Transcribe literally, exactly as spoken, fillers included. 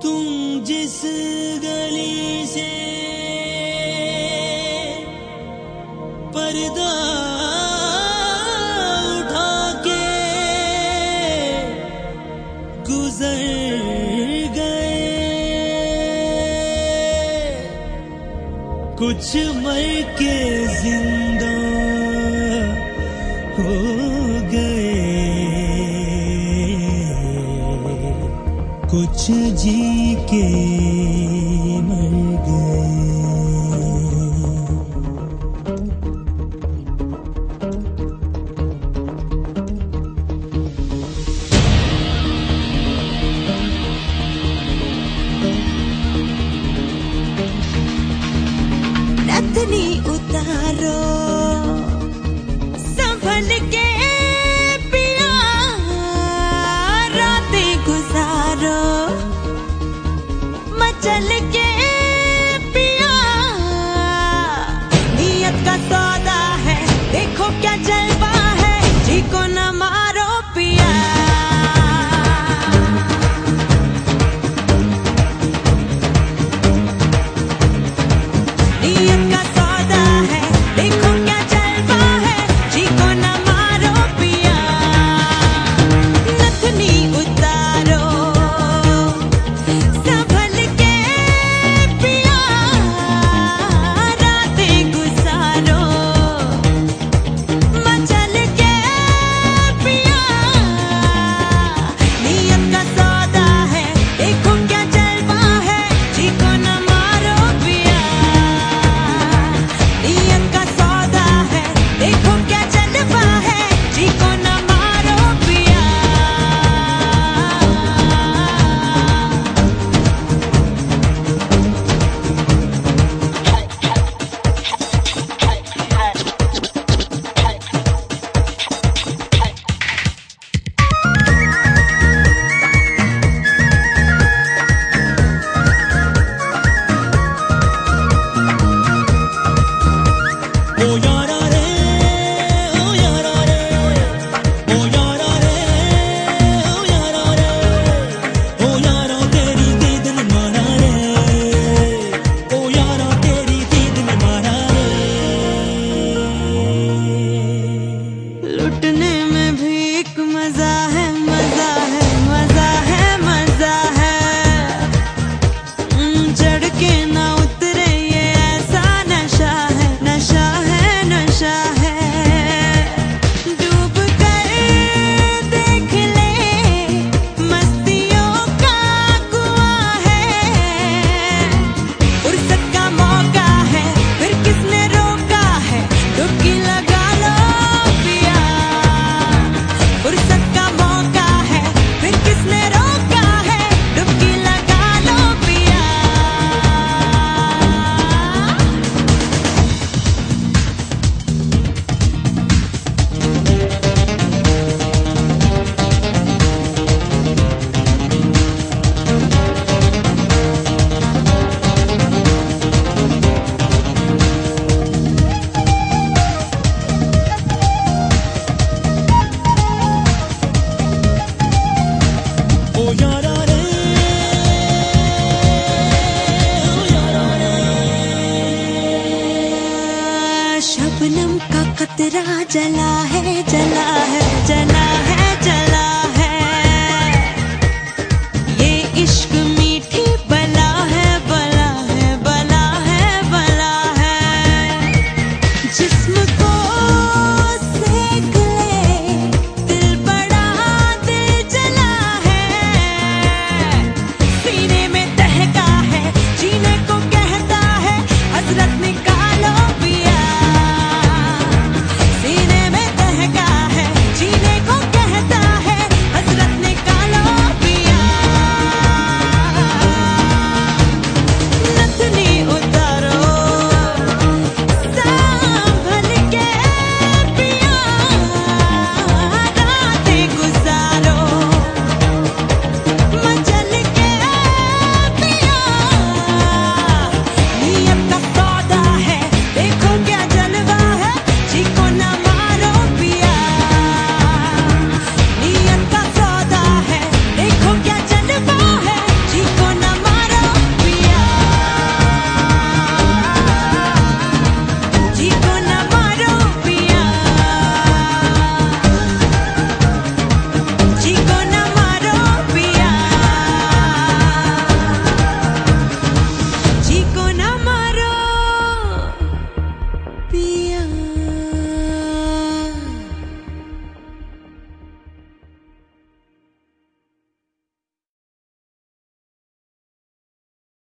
तुम जिस गली से पर्दा उठा के गुजर गए, कुछ मर के जिंदा हो गए, कुछ जी के मर गए। नथनी उतारो संभल के पिया, रातें गुजारो मचल के पिया। नियत का सौदा है, देखो क्या जलवा है, जी को न मारो पिया। नियत का सौदा है, देखो क्या जलवा है, जी को न मारो पिया। नथनी उतारो संभल के पिया, रातें गुजारो मचल के पिया। नियत का सौदा है, देखो क्या जलवा है, जी को न मारो पिया। नियत का सौदा है, देखो क्या जलवा है, जी को न मारो पिया। ओ यारा रे, ओ यारा रे, ओ यारा रे, ओ यारा रे, ओ यारा तेरी दीद ने मारा रे, ओ यारा तेरी दीद ने मारा रे। लुटने में भी एक मजा है, मजा है, मजा है, मजा है। हम्म, चढ़ के ना उतरे ये ऐसा नशा है, नशा है, नशा है। डूब कर देख ले, मस्तियों का कुआं है। फुर्सत का मौका है, फिर किसने रोका है, डुबकी लगा लो पिया। फुर्सत का मौका है, फिर किसने रोका है, डुबकी लगा लो पिया। ओ यारा रे, ओ यारा रे। शबनम का कतरा जला है, जला है, जला है, जला है। ये इश्क मीठी बला है, बला है, बला है, बला है। जिस्म को